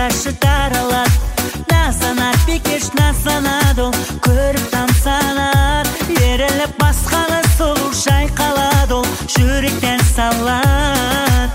жашы таралат. Насанат бикеш насанат ол, көріп тамсанат. Еріліп басқаны сұлу шайқалат ол, жүректен салат.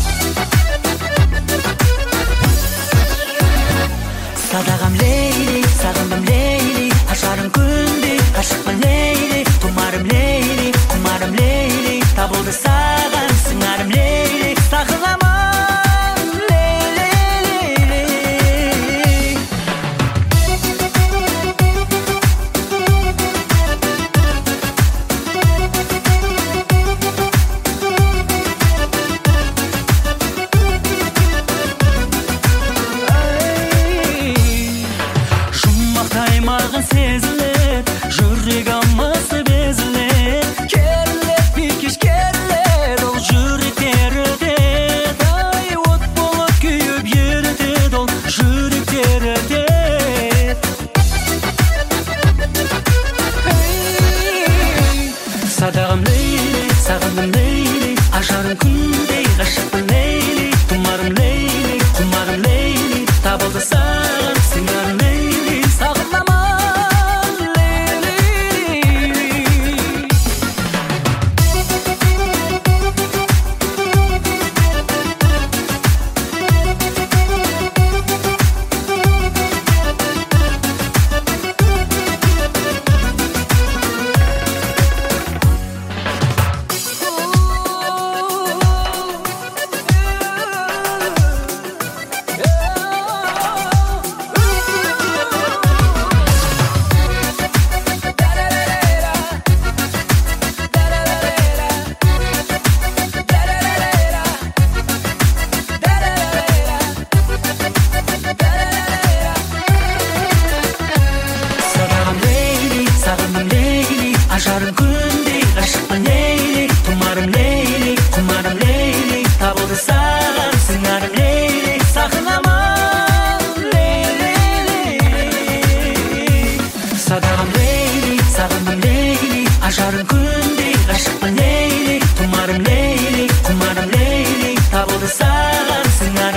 Садағам лейли, сағындым лейли, ашарым күндей, ғашықпын лейли, тұмарым лейли, құмарым лейли, табылды саған сыңарым лейли, сағынамын лейли, лейли. Жұмақтаймағын сезілет, жүрек амасы безілет. Келет бикеш келет, ол жүрек ерітет. Ай, от болып күйіп ерітет, ол жүрек ерітет. Садағым лейли, сағындым лейли, ашарым күндей, ғашықпын лейли, тұмарым лейли, құмарым лейли, табылды саған сыңарым лейли, сағынамын лейли. Садағам лейли, сағындым лейли, ашарым күндей, ғашықпын лейли, тұмарым лейли, құмарым лейли, табылды саған сыңарым лейли, сағынамын лейли, лейли. Садағам лейли, сағындым лейли, ашарым күндей, ғашықпын лейли, тұмарым лейли, құмарым лейли, табылды саған сыңарым